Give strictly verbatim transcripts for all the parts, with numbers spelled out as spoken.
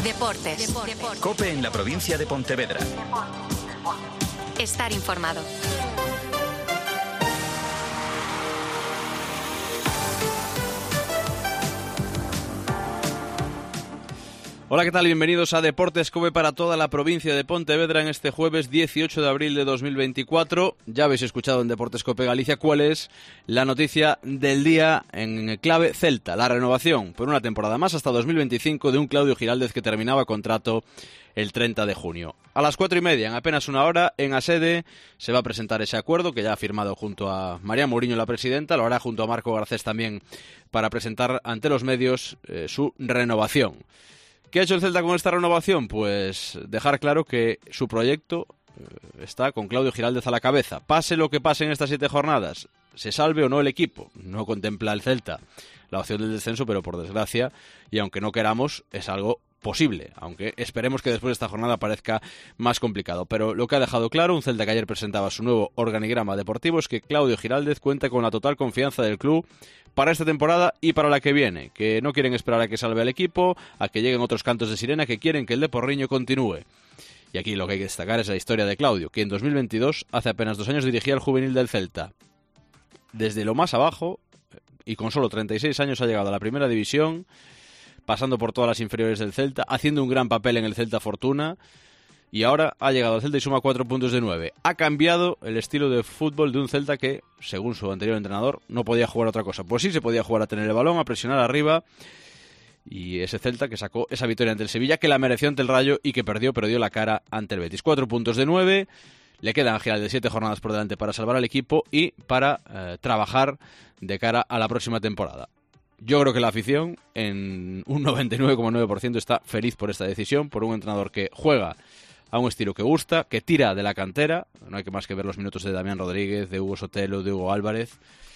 Deportes. Deportes. COPE en la provincia de Pontevedra. Estar informado. Hola, ¿qué tal? Bienvenidos a Deportes COPE para toda la provincia de Pontevedra en este jueves dieciocho de abril de dos mil veinticuatro. Ya habéis escuchado en Deportes COPE Galicia cuál es la noticia del día en clave Celta, la renovación por una temporada más hasta dos mil veinticinco de un Claudio Giraldez que terminaba contrato el treinta de junio. A las cuatro y media, en apenas una hora, en Asede se va a presentar ese acuerdo que ya ha firmado junto a María Mourinho, la presidenta, lo hará junto a Marco Garcés también para presentar ante los medios eh, su renovación. ¿Qué ha hecho el Celta con esta renovación? Pues dejar claro que su proyecto eh, está con Claudio Giraldez a la cabeza. Pase lo que pase en estas siete jornadas, se salve o no el equipo, no contempla el Celta la opción del descenso, pero por desgracia, y aunque no queramos, es algo posible, aunque esperemos que después de esta jornada parezca más complicado. Pero lo que ha dejado claro un Celta que ayer presentaba su nuevo organigrama deportivo es que Claudio Giraldez cuenta con la total confianza del club para esta temporada y para la que viene, que no quieren esperar a que salve el equipo, a que lleguen otros cantos de sirena, que quieren que el de Porriño continúe. Y aquí lo que hay que destacar es la historia de Claudio, que en dos mil veintidós, hace apenas dos años, dirigía el juvenil del Celta. Desde lo más abajo, y con solo treinta y seis años ha llegado a la primera división, pasando por todas las inferiores del Celta, haciendo un gran papel en el Celta Fortuna, y ahora ha llegado al Celta y suma cuatro puntos de nueve. Ha cambiado el estilo de fútbol de un Celta que, según su anterior entrenador, no podía jugar otra cosa. Pues sí se podía jugar a tener el balón, a presionar arriba, y ese Celta que sacó esa victoria ante el Sevilla, que la mereció ante el Rayo y que perdió, pero dio la cara ante el Betis. Cuatro puntos de nueve, le quedan a Giraldez de siete jornadas por delante para salvar al equipo y para eh, trabajar de cara a la próxima temporada. Yo creo que la afición, en un noventa y nueve coma nueve por ciento, está feliz por esta decisión, por un entrenador que juega a un estilo que gusta, que tira de la cantera. No hay que más que ver los minutos de Damián Rodríguez, de Hugo Sotelo, de Hugo Álvarez,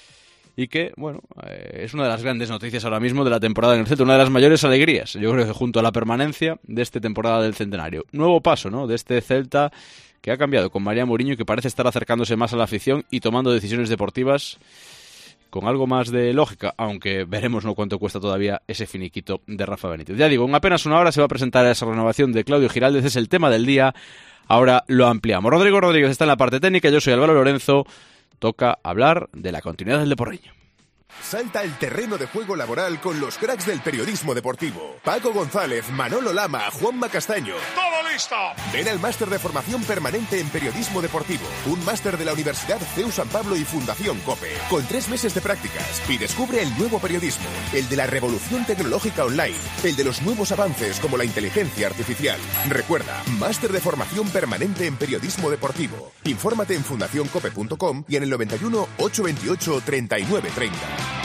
y que, bueno, eh, es una de las grandes noticias ahora mismo de la temporada en el Celta, una de las mayores alegrías, yo creo que junto a la permanencia de esta temporada del centenario. Nuevo paso, ¿no?, de este Celta que ha cambiado con María Mourinho y que parece estar acercándose más a la afición y tomando decisiones deportivas con algo más de lógica, aunque veremos no cuánto cuesta todavía ese finiquito de Rafa Benítez. Ya digo, en apenas una hora se va a presentar esa renovación de Claudio Giraldez, es el tema del día, ahora lo ampliamos. Rodrigo Rodríguez está en la parte técnica, yo soy Álvaro Lorenzo, toca hablar de la continuidad del de Porriño. Salta el terreno de juego laboral con los cracks del periodismo deportivo. Paco González, Manolo Lama, Juanma Castaño. ¡Todo listo! Ven al máster de formación permanente en periodismo deportivo. Un máster de la Universidad C E U San Pablo y Fundación COPE. Con tres meses de prácticas. Y descubre el nuevo periodismo. El de la revolución tecnológica online. El de los nuevos avances como la inteligencia artificial. Recuerda, máster de formación permanente en periodismo deportivo. Infórmate en fundación cope punto com y en el noventa y uno, ochocientos veintiocho, treinta y nueve treinta.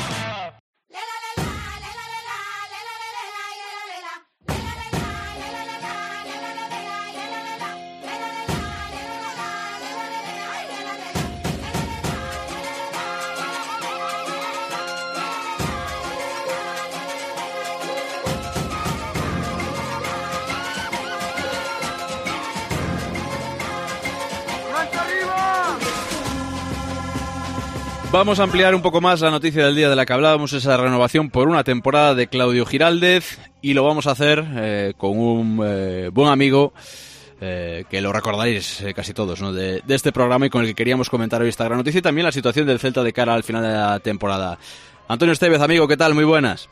Vamos a ampliar un poco más la noticia del día de la que hablábamos, esa renovación por una temporada de Claudio Giraldez, y lo vamos a hacer eh, con un eh, buen amigo eh, que lo recordaréis eh, casi todos, ¿no?, de, de este programa, y con el que queríamos comentar hoy esta gran noticia y también la situación del Celta de cara al final de la temporada. Antonio Estevez, amigo, ¿qué tal? Muy buenas.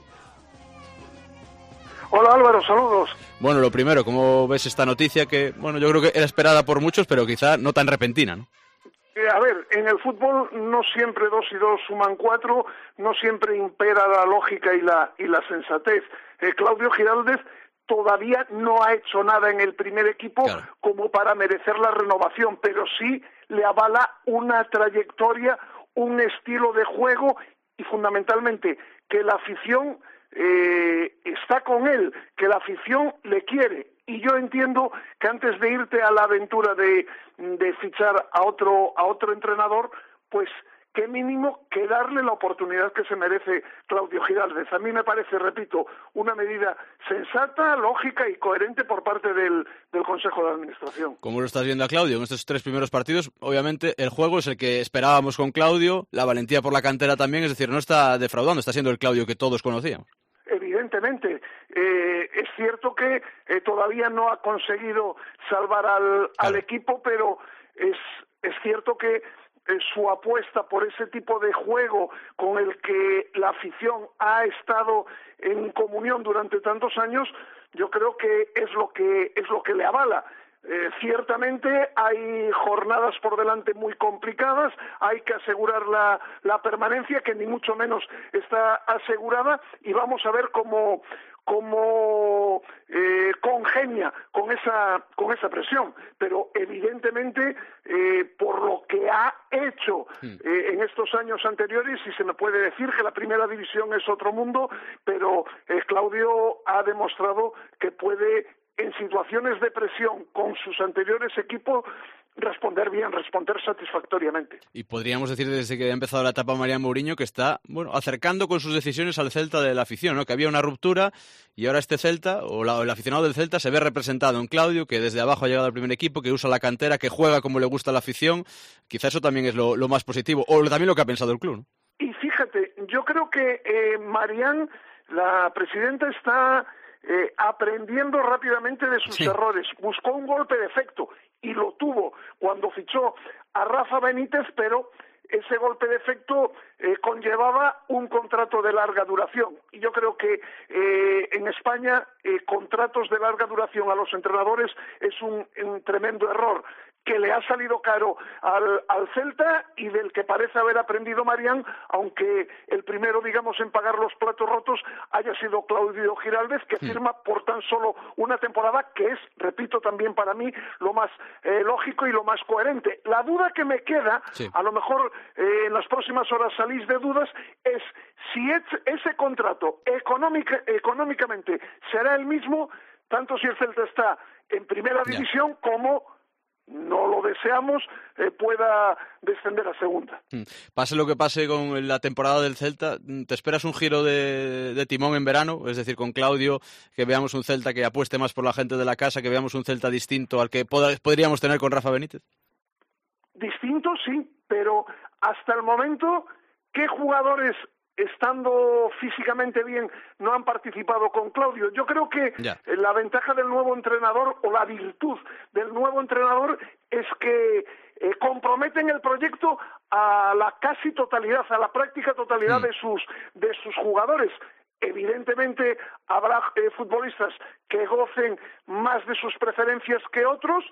Hola Álvaro, saludos. Bueno, lo primero, ¿cómo ves esta noticia que, bueno, yo creo que era esperada por muchos, pero quizá no tan repentina, ¿no? Eh, a ver, en el fútbol no siempre dos y dos suman cuatro, no siempre impera la lógica y la y la sensatez. Eh, Claudio Giraldez todavía no ha hecho nada en el primer equipo, claro, como para merecer la renovación, pero sí le avala una trayectoria, un estilo de juego y fundamentalmente que la afición eh, está con él, que la afición le quiere. Y yo entiendo que antes de irte a la aventura de, de fichar a otro a otro entrenador, pues qué mínimo que darle la oportunidad que se merece Claudio Giraldez. A mí me parece, repito, una medida sensata, lógica y coherente por parte del, del Consejo de Administración. ¿Cómo lo estás viendo a Claudio en estos tres primeros partidos? Obviamente el juego es el que esperábamos con Claudio, la valentía por la cantera también, es decir, no está defraudando, está siendo el Claudio que todos conocíamos. Evidentemente. evidentemente. Eh, es cierto que eh, todavía no ha conseguido salvar al, al equipo, pero es, es cierto que eh, su apuesta por ese tipo de juego con el que la afición ha estado en comunión durante tantos años, yo creo que es lo que es lo que le avala. Eh, ciertamente hay jornadas por delante muy complicadas, hay que asegurar la, la permanencia, que ni mucho menos está asegurada, y vamos a ver cómo, cómo eh, congenia con esa, con esa presión. Pero evidentemente, eh, por lo que ha hecho eh, en estos años anteriores, y se me puede decir que la primera división es otro mundo, pero eh, Claudio ha demostrado que puede, en situaciones de presión con sus anteriores equipos, responder bien, responder satisfactoriamente. Y podríamos decir desde que ha empezado la etapa Marián Mourinho que está, bueno, acercando con sus decisiones al Celta de la afición, ¿no? Que había una ruptura y ahora este Celta, o la, el aficionado del Celta, se ve representado en Claudio, que desde abajo ha llegado al primer equipo, que usa la cantera, que juega como le gusta a la afición. Quizá eso también es lo, lo más positivo, o también lo que ha pensado el club, ¿no? Y fíjate, yo creo que eh, Marián, la presidenta, está Eh, aprendiendo rápidamente de sus sí. errores. Buscó un golpe de efecto y lo tuvo cuando fichó a Rafa Benítez, pero ese golpe de efecto eh, conllevaba un contrato de larga duración. Y yo creo que eh, en España eh, contratos de larga duración a los entrenadores es un, un tremendo error, que le ha salido caro al, al Celta y del que parece haber aprendido Marián, aunque el primero, digamos, en pagar los platos rotos haya sido Claudio Giraldez, que sí. firma por tan solo una temporada, que es, repito, también para mí lo más eh, lógico y lo más coherente. La duda que me queda, sí. a lo mejor eh, en las próximas horas salís de dudas, es si es, ese contrato económica, económicamente será el mismo, tanto si el Celta está en primera yeah. división como, no lo deseamos, eh, pueda descender a segunda. Pase lo que pase con la temporada del Celta, ¿te esperas un giro de, de timón en verano? Es decir, con Claudio, que veamos un Celta que apueste más por la gente de la casa, que veamos un Celta distinto al que pod- podríamos tener con Rafa Benítez. Distinto, sí, pero hasta el momento, ¿qué jugadores, estando físicamente bien, no han participado con Claudio? Yo creo que yeah. la ventaja del nuevo entrenador, o la virtud del nuevo entrenador, es que eh, comprometen el proyecto a la casi totalidad, a la práctica totalidad mm. de sus de sus jugadores. Evidentemente habrá eh, futbolistas que gocen más de sus preferencias que otros,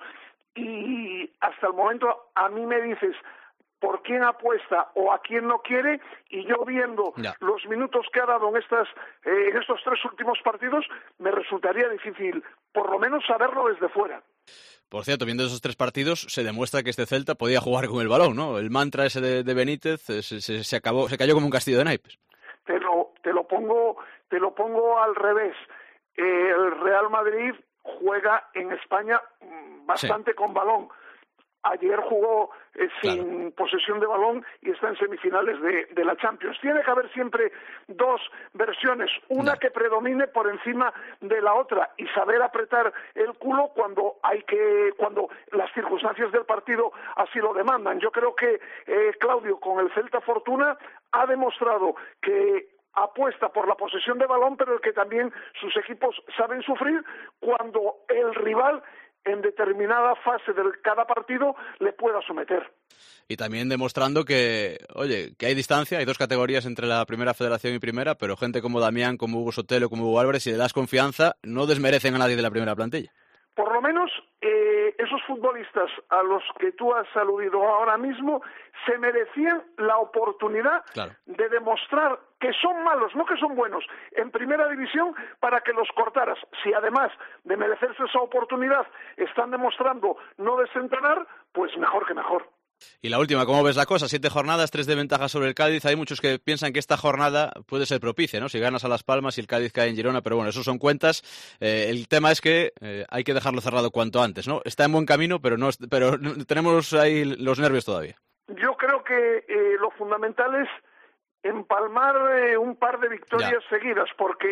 y hasta el momento a mí me dices por quién apuesta o a quién no quiere, y yo viendo ya. los minutos que ha dado en estas eh, en estos tres últimos partidos, me resultaría difícil por lo menos saberlo desde fuera. Por cierto, viendo esos tres partidos, se demuestra que este Celta podía jugar con el balón, ¿no? El mantra ese de, de Benítez se, se, se acabó, se cayó como un castillo de naipes. Te lo, te lo pongo, te lo pongo al revés. Eh, el Real Madrid juega en España bastante sí. con balón. Ayer jugó eh, sin claro. posesión de balón y está en semifinales de, de la Champions. Tiene que haber siempre dos versiones, una no. que predomine por encima de la otra, y saber apretar el culo cuando hay que, cuando las circunstancias del partido así lo demandan. Yo creo que eh, Claudio, con el Celta Fortuna, ha demostrado que apuesta por la posesión de balón, pero que también sus equipos saben sufrir cuando el rival en determinada fase de cada partido le pueda someter. Y también demostrando que, oye, que hay distancia, hay dos categorías entre la primera federación y primera, pero gente como Damián, como Hugo Sotelo, como Hugo Álvarez, si le das confianza, no desmerecen a nadie de la primera plantilla. Por lo menos eh, esos futbolistas a los que tú has aludido ahora mismo se merecían la oportunidad claro. de demostrar que son malos, no que son buenos, en primera división, para que los cortaras. Si además de merecerse esa oportunidad están demostrando no desentonar, pues mejor que mejor. Y la última, ¿cómo ves la cosa? Siete jornadas, tres de ventaja sobre el Cádiz. Hay muchos que piensan que esta jornada puede ser propicia, ¿no? Si ganas a Las Palmas y el Cádiz cae en Girona, pero bueno, eso son cuentas. Eh, el tema es que eh, hay que dejarlo cerrado cuanto antes, ¿no? Está en buen camino, pero no, pero tenemos ahí los nervios todavía. Yo creo que eh, lo fundamental es empalmar eh, un par de victorias ya. seguidas, porque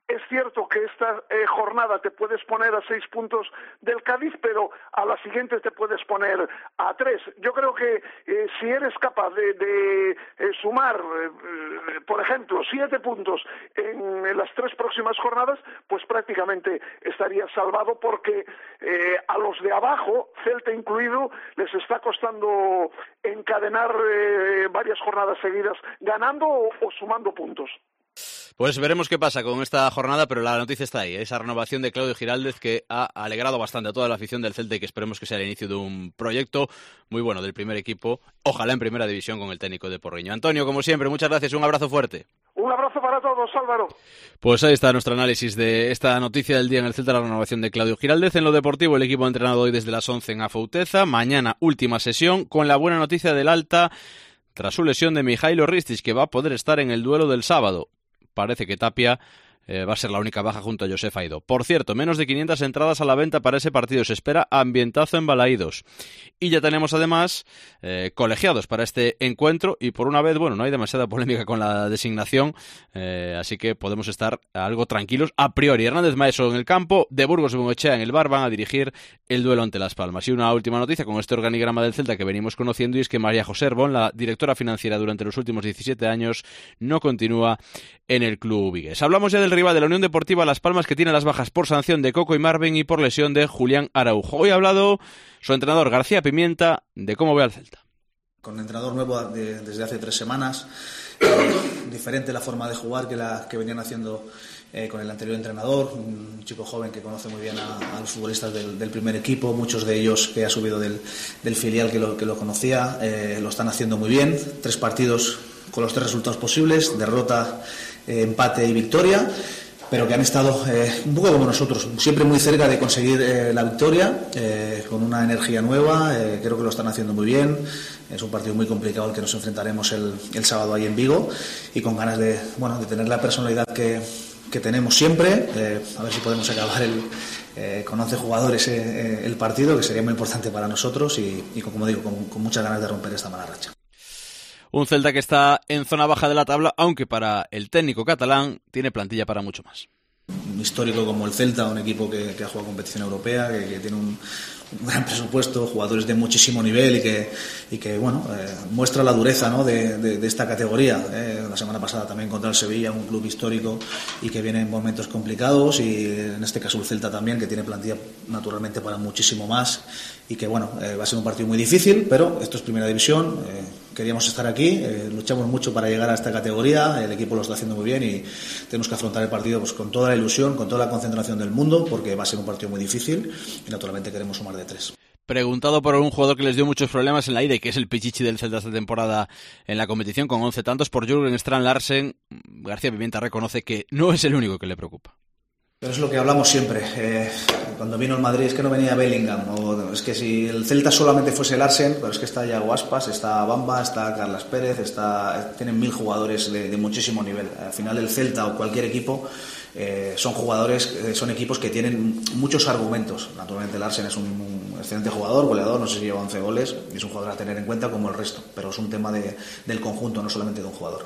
Es cierto que esta eh, jornada te puedes poner a seis puntos del Cádiz, pero a la siguiente te puedes poner a tres. Yo creo que eh, si eres capaz de, de eh, sumar, eh, por ejemplo, siete puntos en, en las tres próximas jornadas, pues prácticamente estarías salvado, porque eh, a los de abajo, Celta incluido, les está costando encadenar eh, varias jornadas seguidas ganando o, o sumando puntos. Pues veremos qué pasa con esta jornada, pero la noticia está ahí, esa renovación de Claudio Giraldez que ha alegrado bastante a toda la afición del Celta y que esperemos que sea el inicio de un proyecto muy bueno del primer equipo, ojalá en primera división con el técnico de Porriño. Antonio, como siempre, muchas gracias, un abrazo fuerte. Un abrazo para todos, Álvaro. Pues ahí está nuestro análisis de esta noticia del día en el Celta, la renovación de Claudio Giraldez. En lo deportivo, el equipo ha entrenado hoy desde las once en Afouteza, mañana última sesión, con la buena noticia del alta tras su lesión de Mijailo Ristic, que va a poder estar en el duelo del sábado. Parece que Tapia eh, va a ser la única baja junto a Josef Aido. Por cierto, menos de quinientas entradas a la venta para ese partido. Se espera ambientazo en Balaídos. Y ya tenemos además eh, colegiados para este encuentro y por una vez, bueno, no hay demasiada polémica con la designación, eh, así que podemos estar algo tranquilos a priori. Hernández Maeso en el campo, de Burgos y Bengoechea en el bar van a dirigir el duelo ante Las Palmas. Y una última noticia con este organigrama del Celta que venimos conociendo, y es que María José Herbón, la directora financiera durante los últimos diecisiete años, no continúa en el club vigués. Hablamos ya del rival de la Unión Deportiva Las Palmas, que tiene las bajas por sanción de Coco y Marvin y por lesión de Julián Araujo. Hoy ha hablado su entrenador García Pimienta de cómo ve al Celta. Con entrenador nuevo de, desde hace tres semanas, eh, diferente la forma de jugar que la que venían haciendo eh, con el anterior entrenador, un chico joven que conoce muy bien a, a los futbolistas del, del primer equipo, muchos de ellos que ha subido del, del filial que lo, que lo conocía, eh, lo están haciendo muy bien, tres partidos con los tres resultados posibles, derrota, eh, empate y victoria, pero que han estado eh, un poco como nosotros, siempre muy cerca de conseguir eh, la victoria, eh, con una energía nueva, eh, creo que lo están haciendo muy bien. Es un partido muy complicado al que nos enfrentaremos el, el sábado ahí en Vigo, y con ganas de, bueno, de tener la personalidad que, que tenemos siempre, eh, a ver si podemos acabar el, eh, con once jugadores eh, el partido, que sería muy importante para nosotros, y, y como digo, con, con muchas ganas de romper esta mala racha. Un Celta que está en zona baja de la tabla, aunque para el técnico catalán tiene plantilla para mucho más. Un histórico como el Celta, un equipo que, que ha jugado competición europea, que, que tiene un, un gran presupuesto, jugadores de muchísimo nivel y que, y que bueno, eh, muestra la dureza, ¿no?, de, de, de esta categoría. Eh. La semana pasada también contra el Sevilla, un club histórico y que viene en momentos complicados, y en este caso el Celta también, que tiene plantilla naturalmente para muchísimo más, y que bueno, eh, va a ser un partido muy difícil, pero esto es primera división. Eh, queríamos estar aquí, eh, luchamos mucho para llegar a esta categoría, el equipo lo está haciendo muy bien y tenemos que afrontar el partido pues con toda la ilusión, con toda la concentración del mundo, porque va a ser un partido muy difícil y naturalmente queremos sumar de tres. Preguntado por un jugador que les dio muchos problemas en la ida y que es el pichichi del Celta esta temporada en la competición, con once tantos por Jürgen Strand Larsen, García Pimienta reconoce que no es el único que le preocupa. Pero es lo que hablamos siempre, eh, cuando vino el Madrid, es que no venía Bellingham, o es que si el Celta solamente fuese Larsen, pero es que está Iago Aspas, está Bamba, está Carlas Pérez, está, tienen mil jugadores de, de muchísimo nivel. Al final el Celta o cualquier equipo eh, son jugadores, eh, son equipos que tienen muchos argumentos. Naturalmente Larsen es un, un excelente jugador, goleador, no sé si lleva once goles, y es un jugador a tener en cuenta como el resto, pero es un tema de, del conjunto, no solamente de un jugador.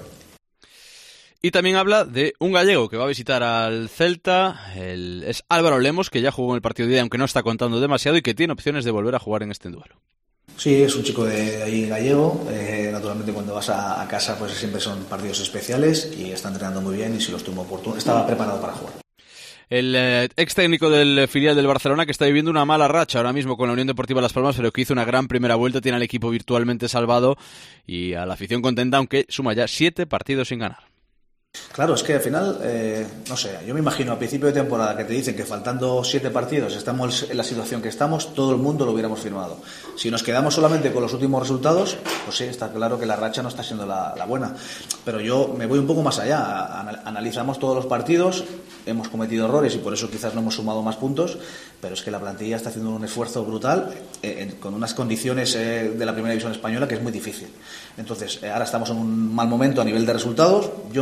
Y también habla de un gallego que va a visitar al Celta, el, es Álvaro Lemos, que ya jugó en el partido de ida, aunque no está contando demasiado, y que tiene opciones de volver a jugar en este duelo. Sí, es un chico de ahí gallego, eh, naturalmente cuando vas a, a casa pues siempre son partidos especiales, y está entrenando muy bien, y si los tuvo oportuno, estaba preparado para jugar. El eh, ex técnico del filial del Barcelona, que está viviendo una mala racha ahora mismo con la Unión Deportiva Las Palmas, pero que hizo una gran primera vuelta, tiene al equipo virtualmente salvado y a la afición contenta, aunque suma ya siete partidos sin ganar. Claro, es que al final, eh, no sé, yo me imagino a principio de temporada que te dicen que faltando siete partidos estamos en la situación que estamos, todo el mundo lo hubiéramos firmado. Si nos quedamos solamente con los últimos resultados, pues sí, está claro que la racha no está siendo la, la buena. Pero yo me voy un poco más allá, analizamos todos los partidos, hemos cometido errores y por eso quizás no hemos sumado más puntos, pero es que la plantilla está haciendo un esfuerzo brutal eh, con unas condiciones eh, de la primera división española que es muy difícil. Entonces, eh, ahora estamos en un mal momento a nivel de resultados, yo no lo considero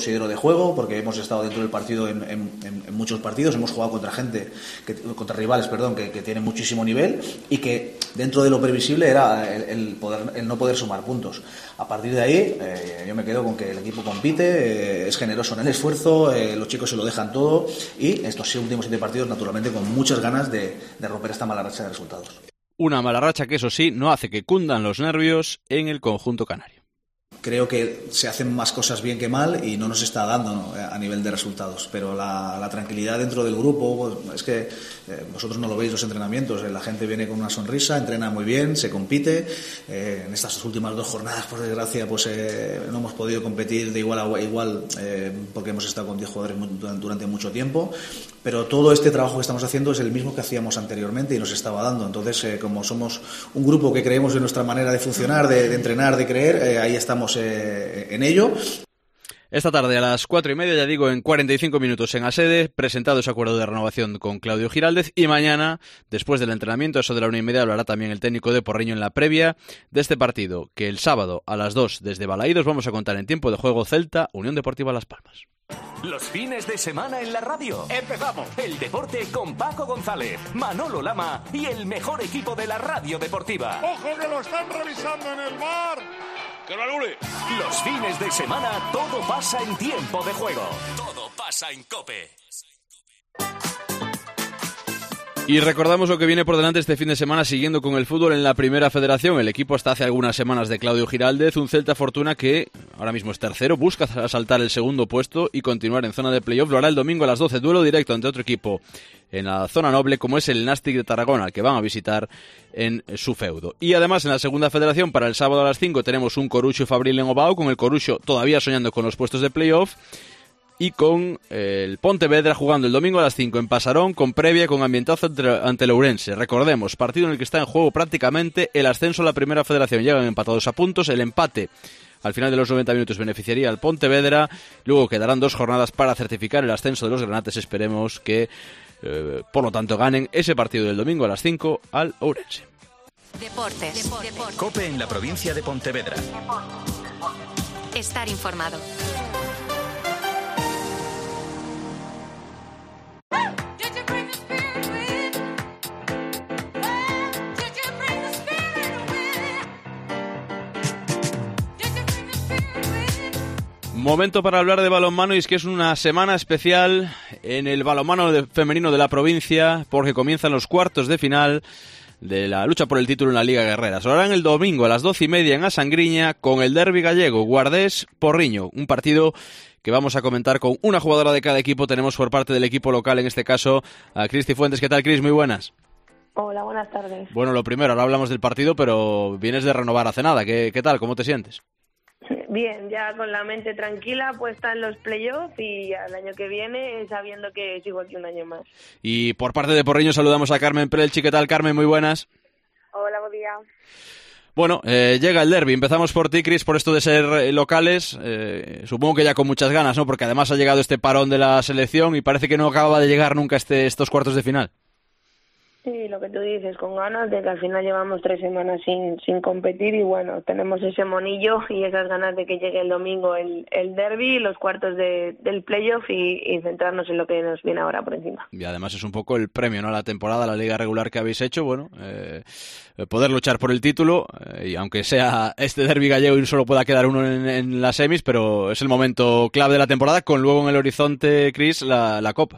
considero de juego, porque hemos estado dentro del partido en, en, en muchos partidos, hemos jugado contra gente, que, contra rivales, perdón, que, que tienen muchísimo nivel y que dentro de lo previsible era el, el, poder, el no poder sumar puntos. A partir de ahí, eh, yo me quedo con que el equipo compite, eh, es generoso en el esfuerzo, eh, los chicos se lo dejan todo y estos últimos siete partidos, naturalmente, con muchas ganas de, de romper esta mala racha de resultados. Una mala racha que, eso sí, no hace que cundan los nervios en el conjunto canario. Creo que se hacen más cosas bien que mal y no nos está dando, ¿no?, a nivel de resultados, pero la, la tranquilidad dentro del grupo, pues, es que eh, vosotros no lo veis los entrenamientos, eh, la gente viene con una sonrisa, entrena muy bien, se compite, eh, en estas últimas dos jornadas, por desgracia, pues eh, no hemos podido competir de igual a igual eh, porque hemos estado con diez jugadores durante mucho tiempo, pero todo este trabajo que estamos haciendo es el mismo que hacíamos anteriormente y nos estaba dando. Entonces, eh, como somos un grupo que creemos en nuestra manera de funcionar, de, de entrenar, de creer, eh, ahí estamos eh, en ello. Esta tarde a las cuatro y media, ya digo, en cuarenta y cinco minutos en Asede, presentado ese acuerdo de renovación con Claudio Giraldez, y mañana, después del entrenamiento, eso de la una y media, hablará también el técnico de Porriño en la previa de este partido, que el sábado a las dos desde Balaídos vamos a contar en tiempo de juego Celta, Unión Deportiva Las Palmas. Los fines de semana en la radio. ¡Empezamos! El deporte con Paco González, Manolo Lama y el mejor equipo de la radio deportiva. ¡Ojo que lo están revisando en el bar! ¡Que lo anule! Los fines de semana todo pasa en tiempo de juego. Todo pasa en COPE. Y recordamos lo que viene por delante este fin de semana siguiendo con el fútbol en la Primera Federación. El equipo hasta hace algunas semanas de Claudio Giraldez, un Celta Fortuna que ahora mismo es tercero, busca asaltar el segundo puesto y continuar en zona de playoff. Lo hará el domingo a las doce, duelo directo ante otro equipo en la zona noble como es el Nastic de Tarragona, al que van a visitar en su feudo. Y además en la Segunda Federación para el sábado a las cinco tenemos un Corucho Fabril en Ovao, con el Corucho todavía soñando con los puestos de playoff. Y con el Pontevedra jugando el domingo a las cinco en Pasarón, con previa, con ambientazo ante el Ourense. Recordemos, partido en el que está en juego prácticamente el ascenso a la Primera Federación. Llegan empatados a puntos, el empate al final de los noventa minutos beneficiaría al Pontevedra. Luego quedarán dos jornadas para certificar el ascenso de los granates. Esperemos que, eh, por lo tanto, ganen ese partido del domingo a las cinco al Ourense. Deportes. Deportes. COPE en la provincia de Pontevedra. Estar informado. Momento para hablar de balonmano, y es que es una semana especial en el balonmano de, femenino de la provincia, porque comienzan los cuartos de final de la lucha por el título en la Liga Guerrera. Se lo harán el domingo a las doce y media en Asangriña con el derbi gallego Guardés-Porriño, un partido que vamos a comentar con una jugadora de cada equipo. Tenemos por parte del equipo local, en este caso, a Cristi Fuentes. ¿Qué tal, Cris? Muy buenas. Hola, buenas tardes. Bueno, lo primero, ahora hablamos del partido, pero vienes de renovar hace nada. ¿Qué, qué tal? ¿Cómo te sientes? Bien, ya con la mente tranquila, puesta en los playoffs y al año que viene sabiendo que sigo aquí un año más. Y por parte de Porriño saludamos a Carmen Prelchi. ¿Qué tal, Carmen? Muy buenas. Hola, buen día. Bueno, eh, llega el derbi. Empezamos por ti, Cris, por esto de ser eh, locales. Eh, supongo que ya con muchas ganas, ¿no? Porque además ha llegado este parón de la selección y parece que no acaba de llegar nunca este, estos cuartos de final. Sí, lo que tú dices, con ganas de que al final llevamos tres semanas sin sin competir y bueno, tenemos ese monillo y esas ganas de que llegue el domingo el, el derbi, los cuartos de, del playoff y, y centrarnos en lo que nos viene ahora por encima. Y además es un poco el premio, ¿no? A la temporada, a la liga regular que habéis hecho, bueno, eh, poder luchar por el título eh, y aunque sea este derbi gallego y solo pueda quedar uno en, en las semis, pero es el momento clave de la temporada con luego en el horizonte, Cris, la, la Copa.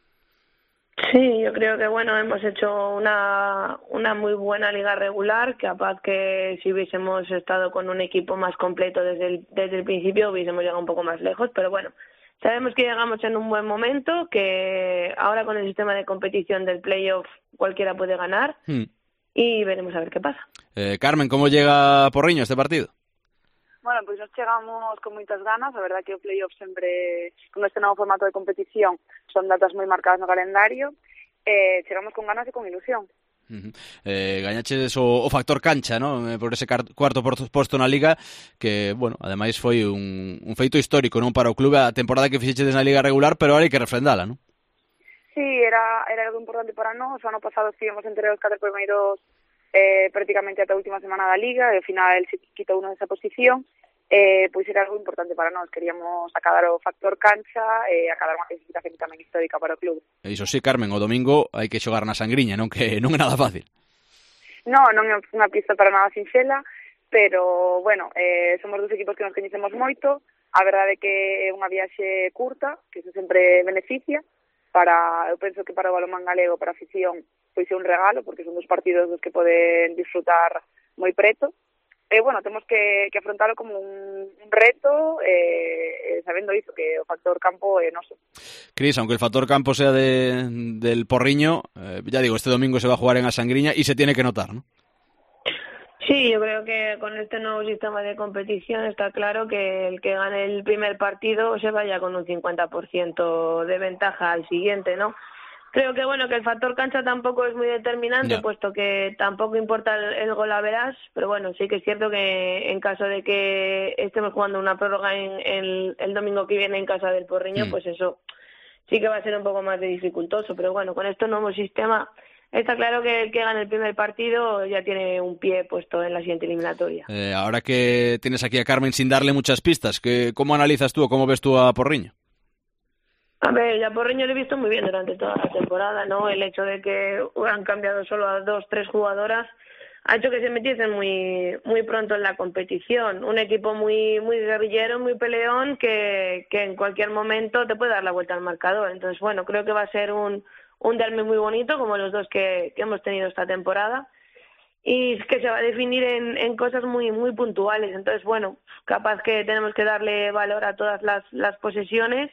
Sí, yo creo que bueno, hemos hecho una una muy buena liga regular, capaz que si hubiésemos estado con un equipo más completo desde el, desde el principio hubiésemos llegado un poco más lejos, pero bueno, sabemos que llegamos en un buen momento, que ahora con el sistema de competición del playoff cualquiera puede ganar hmm. y veremos a ver qué pasa. Eh, Carmen, ¿cómo llega Porriño este partido? Bueno, pois nos chegamos con moitas ganas, a verdad que o playoff sempre, con este novo formato de competición, son datas moi marcadas no calendario, eh, chegamos con ganas e con ilusión. Uh-huh. Eh, gañaches o, o factor cancha, ¿no? Eh, por ese car- cuarto posto na Liga, que, bueno, ademais foi un, un feito histórico, non, para o clube a temporada que fixeches na Liga regular, pero ahora hai que refrendala, non? Sí, era, era algo importante para nós, o ano pasado estivemos entre os catro primeiros eh, prácticamente ata a última semana da Liga, e ao final se quitou unha desa posición, eh, pois era algo importante para nós. Queríamos acadar o factor cancha e acadar unha clasificación tamén histórica para o club. E iso sí, Carmen, o domingo hai que xogar na Sangriña, non que non é nada fácil. No, non é unha pista para nada sinxela, pero, bueno, eh, somos dos equipos que nos coñecemos moito. A verdade é que é unha viaxe curta, que iso sempre beneficia. Para, eu penso que para o balonmán galego, para a afición, pois é un regalo, porque son dos partidos dos que poden disfrutar moi preto. E, bueno, temos que, que afrontalo como un, un reto, eh, sabendo iso, que o factor campo é noso. Cris, aunque el factor campo sea de, del Porriño, eh, ya digo, este domingo se va a jugar en a Sangriña y se tiene que notar, ¿no? Sí, yo creo que con este nuevo sistema de competición está claro que el que gane el primer partido se vaya con un cincuenta por ciento de ventaja al siguiente, ¿no? Creo que bueno que el factor cancha tampoco es muy determinante, yeah. puesto que tampoco importa el, el gol a verás, pero bueno, sí que es cierto que en caso de que estemos jugando una prórroga en, en el domingo que viene en casa del Porriño, mm. pues eso sí que va a ser un poco más de dificultoso, pero bueno, con este nuevo sistema está claro que el que gane el primer partido ya tiene un pie puesto en la siguiente eliminatoria. Eh, ahora que tienes aquí a Carmen sin darle muchas pistas, ¿qué, ¿cómo analizas tú o cómo ves tú a Porriño? A ver, ya Porriño lo he visto muy bien durante toda la temporada, ¿no? El hecho de que han cambiado solo a dos, tres jugadoras ha hecho que se metiesen muy muy pronto en la competición. Un equipo muy muy guerrillero, muy peleón, que, que en cualquier momento te puede dar la vuelta al marcador. Entonces, bueno, creo que va a ser un, un derbi muy bonito, como los dos que, que hemos tenido esta temporada, y que se va a definir en, en cosas muy muy puntuales. Entonces, bueno, capaz que tenemos que darle valor a todas las, las posesiones,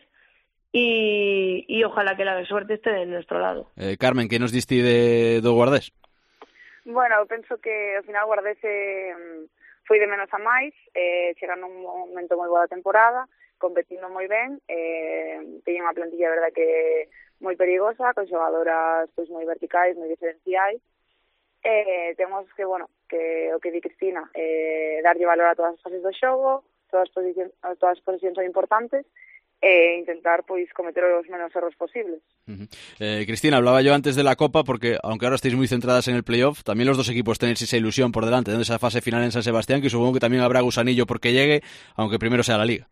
Y, y ojalá que la suerte esté de nuestro lado. Eh, Carmen, que nos diste de, do Guardés? Bueno, eu penso que ao final Guardés eh, foi de menos a máis, eh, chegando un momento moi boa da temporada, competindo moi ben, eh, teña unha plantilla, verdad, que moi perigosa, con xogadoras pois moi verticais, moi diferenciais. Eh, temos que, bueno, que o que di Cristina, eh, darlle valor a todas as fases do xogo, todas as posicións, todas as posicións son importantes, e intentar pois cometer os menos erros posibles. Uh-huh. Eh, Cristina, hablaba yo antes de la Copa porque aunque ahora estáis muy centradas en el playoff, también los dos equipos tenéis esa ilusión por delante de esa fase final en San Sebastián, que supongo que también habrá gusanillo porque llegue, aunque primero sea la Liga.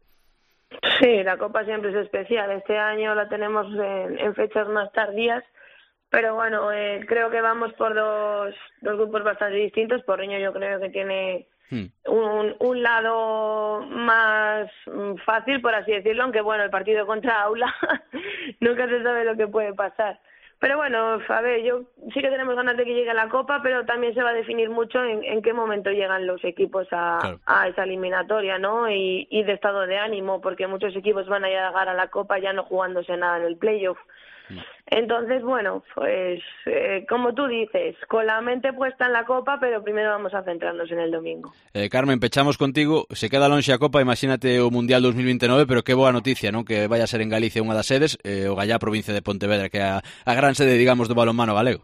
Sí, la Copa siempre es especial. Este año la tenemos en, en fechas más tardías, pero bueno, eh, creo que vamos por dos, dos grupos bastante distintos. Porriño yo creo que tiene Un, un lado más fácil, por así decirlo, aunque bueno, el partido contra Aula nunca se sabe lo que puede pasar. Pero bueno, a ver, yo sí que tenemos ganas de que llegue la Copa, pero también se va a definir mucho en, en qué momento llegan los equipos a, claro. a esa eliminatoria, ¿no? Y, y de estado de ánimo, porque muchos equipos van a llegar a la Copa ya no jugándose nada en el playoff. Entonces, bueno, pues eh, como tú dices, con la mente puesta en la Copa, pero primero vamos a centrarnos en el domingo. Eh, Carmen, pechamos contigo, se queda lonxe a Copa, imagínate o Mundial dos mil veintinueve, pero qué boa noticia, ¿no? Que vaya a ser en Galicia unha das sedes, eh, o Gallá, provincia de Pontevedra, que é a, a gran sede, digamos, do balonmano galego.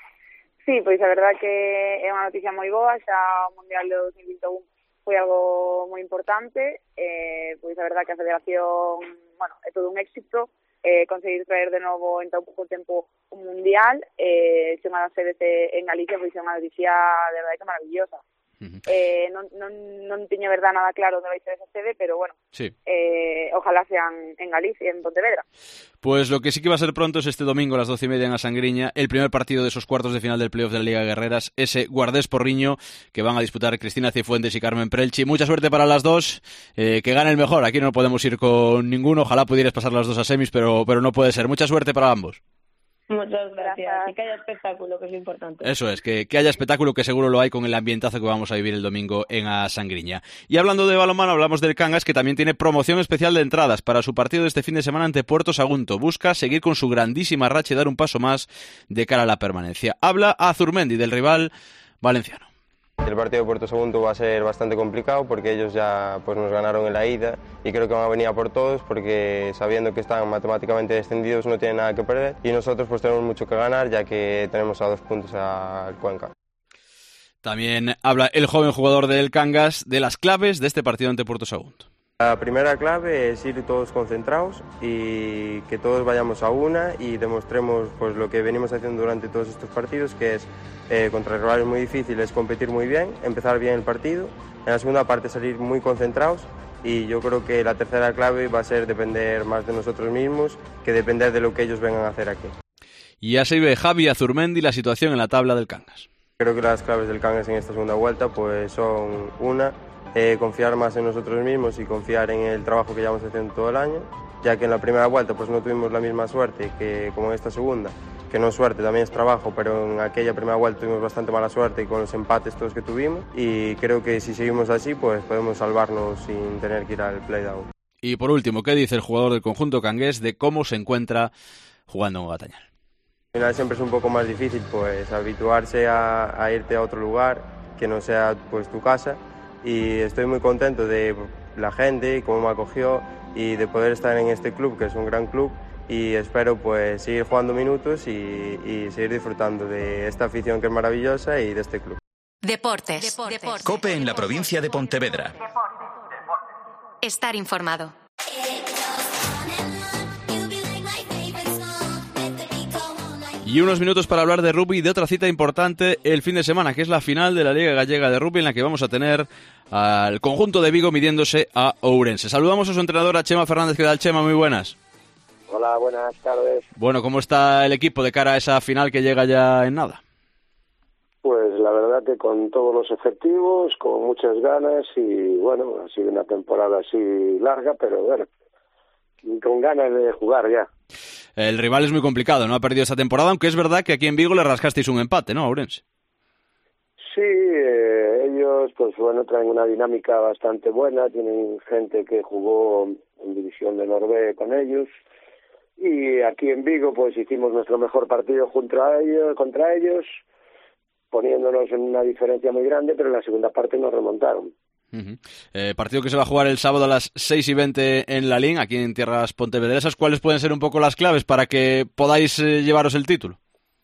Sí, pois a verdade que é unha noticia moi boa, xa o Mundial de dos mil vinte e un foi algo moi importante, eh, pois a verdade que a federación, bueno, é todo un éxito, eh, conseguir traer de novo en tan pouco tempo un mundial, eh, se unha das sedes en Galicia, pois é unha noticia de verdade que maravillosa. Uh-huh. Eh, non, non, non tiña verdad nada claro onde vai ser esa sede, pero bueno, sí. eh, ojalá sean en Galicia, en Pontevedra. Pues lo que sí que va a ser pronto es este domingo a las doce y media en a Sangriña, el primer partido de esos cuartos de final del playoff de la Liga Guerreras, ese Guardés Porriño que van a disputar Cristina Cifuentes y Carmen Prelchi. Mucha suerte para las dos, eh, que gane el mejor. Aquí no podemos ir con ninguno, ojalá pudieras pasar las dos a semis, pero, pero no puede ser. Mucha suerte para ambos. Muchas gracias. Y que haya espectáculo, que es lo importante. Eso es, que, que haya espectáculo, que seguro lo hay con el ambientazo que vamos a vivir el domingo en a Sangriña. Y hablando de balonmano, hablamos del Cangas, que también tiene promoción especial de entradas para su partido de este fin de semana ante Puerto Sagunto. Busca seguir con su grandísima racha y dar un paso más de cara a la permanencia. Habla a Zurmendi del rival valenciano. El partido de Puerto Sagunto va a ser bastante complicado porque ellos ya pues, nos ganaron en la ida y creo que van a venir a por todos porque sabiendo que están matemáticamente descendidos no tienen nada que perder y nosotros pues tenemos mucho que ganar ya que tenemos a dos puntos al Cuenca. También habla el joven jugador del Cangas de las claves de este partido ante Puerto Sagunto. La primera clave es ir todos concentrados y que todos vayamos a una y demostremos pues lo que venimos haciendo durante todos estos partidos, que es eh, contra rivales muy difíciles competir muy bien, empezar bien el partido, en la segunda parte salir muy concentrados, y yo creo que la tercera clave va a ser depender más de nosotros mismos que depender de lo que ellos vengan a hacer aquí. Y así ve Javi Azurmendi la situación en la tabla del Cangas. Creo que las claves del Cangas en esta segunda vuelta pues son una, Eh, confiar más en nosotros mismos y confiar en el trabajo que llevamos haciendo todo el año, ya que en la primera vuelta pues no tuvimos la misma suerte que como en esta segunda, que no es suerte, también es trabajo, pero en aquella primera vuelta tuvimos bastante mala suerte con los empates todos que tuvimos, y creo que si seguimos así pues podemos salvarnos sin tener que ir al play-down. Y por último, ¿qué dice el jugador del conjunto cangués de cómo se encuentra jugando en Gatañal? Al final siempre es un poco más difícil pues habituarse a, a irte a otro lugar que no sea pues tu casa, y estoy muy contento de la gente, cómo me acogió, y de poder estar en este club, que es un gran club, y espero pues seguir jugando minutos y, y seguir disfrutando de esta afición que es maravillosa y de este club. Deportes. Deportes. COPE en la provincia de Pontevedra. Estar informado. Y unos minutos para hablar de rugby y de otra cita importante el fin de semana, que es la final de la Liga Gallega de Rugby, en la que vamos a tener al conjunto de Vigo midiéndose a Ourense. Saludamos a su entrenadora Chema Fernández. ¿Qué tal, Chema? Muy buenas. Hola, buenas tardes. Bueno, ¿cómo está el equipo de cara a esa final que llega ya en nada? Pues la verdad que con todos los efectivos, con muchas ganas, y bueno, ha sido una temporada así larga, pero bueno, con ganas de jugar ya. El rival es muy complicado, no ha perdido esta temporada, aunque es verdad que aquí en Vigo le rascasteis un empate, ¿no, Ourense? Sí, eh, ellos pues bueno traen una dinámica bastante buena, tienen gente que jugó en División de Norbe con ellos, y aquí en Vigo pues hicimos nuestro mejor partido junto a ellos, contra ellos, poniéndonos en una diferencia muy grande, pero en la segunda parte nos remontaron. Uh-huh. Eh, partido que se va a jugar el sábado a las seis y veinte en La Lín, aquí en tierras pontevedresas. ¿Cuáles pueden ser un poco las claves para que podáis eh, llevaros el título?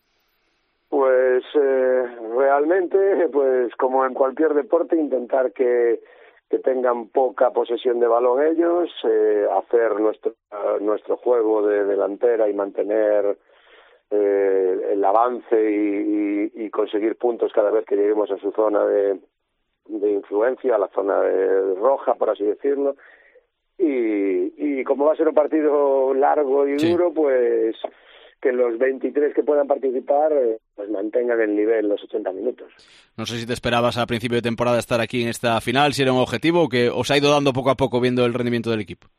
Pues eh, realmente, pues como en cualquier deporte, intentar que, que tengan poca posesión de balón ellos, eh, hacer nuestro, uh, nuestro juego de delantera y mantener eh, el avance y, y, y conseguir puntos cada vez que lleguemos a su zona de de influencia, a la zona de roja, por así decirlo, y, y como va a ser un partido largo y sí. duro, pues que los veintitrés que puedan participar pues mantengan el nivel los ochenta minutos. No sé si te esperabas a principio de temporada estar aquí en esta final, si era un objetivo o que os ha ido dando poco a poco viendo el rendimiento del equipo.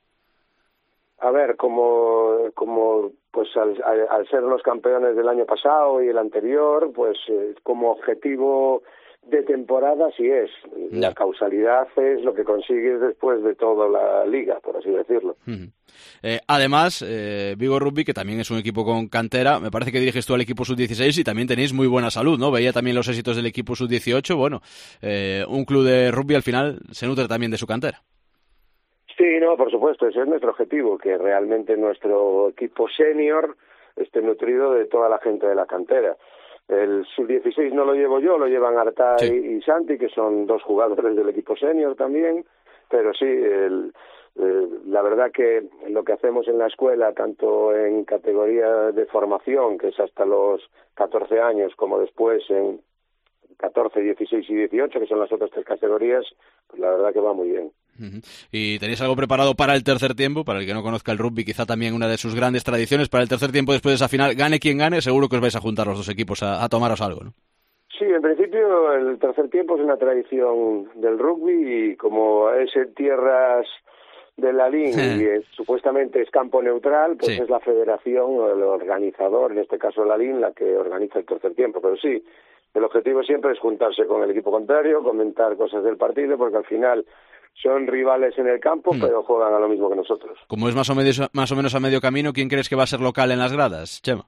A ver, como como pues al, al, al ser los campeones del año pasado y el anterior, pues eh, como objetivo de temporada sí es. La causalidad es lo que consigues después de toda la liga, por así decirlo. Uh-huh. Eh, además, eh, Vigo Rugby, que también es un equipo con cantera, me parece que diriges tú al equipo sub dieciséis y también tenéis muy buena salud, ¿no? Veía también los éxitos del equipo sub dieciocho. Bueno, eh, un club de rugby al final se nutre también de su cantera. Sí, no, por supuesto, ese es nuestro objetivo, que realmente nuestro equipo senior esté nutrido de toda la gente de la cantera. El sub dieciséis no lo llevo yo, lo llevan Artay sí. y Santi, que son dos jugadores del equipo senior también, pero sí, el, eh, la verdad que lo que hacemos en la escuela, tanto en categoría de formación, que es hasta los catorce años, como después en catorce, dieciséis y dieciocho, que son las otras tres categorías, pues la verdad que va muy bien. Uh-huh. ¿Y tenéis algo preparado para el tercer tiempo? Para el que no conozca el rugby, quizá también una de sus grandes tradiciones, para el tercer tiempo después de esa final, gane quien gane, seguro que os vais a juntar los dos equipos a, a tomaros algo, ¿no? Sí, en principio el tercer tiempo es una tradición del rugby, y como es en tierras de La Lín y es, supuestamente es campo neutral, pues sí. es la federación o el organizador, en este caso La Lín, la que organiza el tercer tiempo, pero sí, el objetivo siempre es juntarse con el equipo contrario, comentar cosas del partido, porque al final son rivales en el campo, mm. pero juegan a lo mismo que nosotros. Como es más o, medio, más o menos a medio camino, ¿quién crees que va a ser local en las gradas, Chema?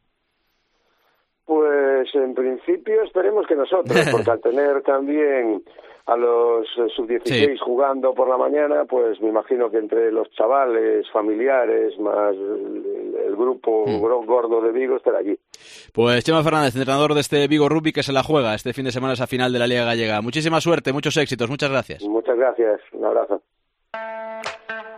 Pues en principio esperemos que nosotros, porque al tener también a los sub dieciséis sí. jugando por la mañana, pues me imagino que entre los chavales, familiares, más el, el grupo mm. gordo de Vigo estará allí. Pues Chema Fernández, entrenador de este Vigo Rugby, que se la juega este fin de semana esa final de la Liga Gallega. Muchísima suerte, muchos éxitos, muchas gracias. Muchas gracias, un abrazo.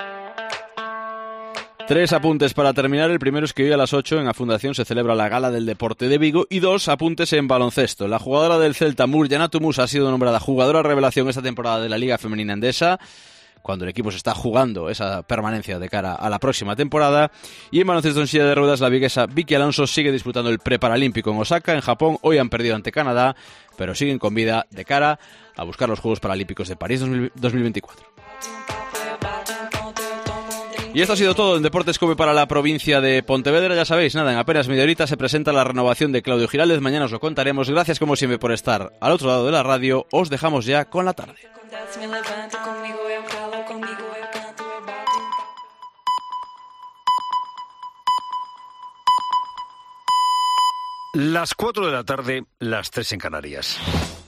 Tres apuntes para terminar. El primero es que hoy a las ocho en la Fundación se celebra la Gala del Deporte de Vigo. Y dos apuntes en baloncesto. La jugadora del Celta, Murja Musa, ha sido nombrada jugadora revelación esta temporada de la Liga Femenina Endesa, cuando el equipo se está jugando esa permanencia de cara a la próxima temporada. Y en baloncesto en silla de ruedas, la viguesa Vicky Alonso sigue disputando el preparalímpico en Osaka, en Japón. Hoy han perdido ante Canadá, pero siguen con vida de cara a buscar los Juegos Paralímpicos de París dos mil veinticuatro. Y esto ha sido todo en Deportes Cope para la provincia de Pontevedra. Ya sabéis, nada, en apenas media horita se presenta la renovación de Claudio Giraldez. Mañana os lo contaremos. Gracias como siempre por estar al otro lado de la radio. Os dejamos ya con la tarde. Las cuatro de la tarde, las tres en Canarias.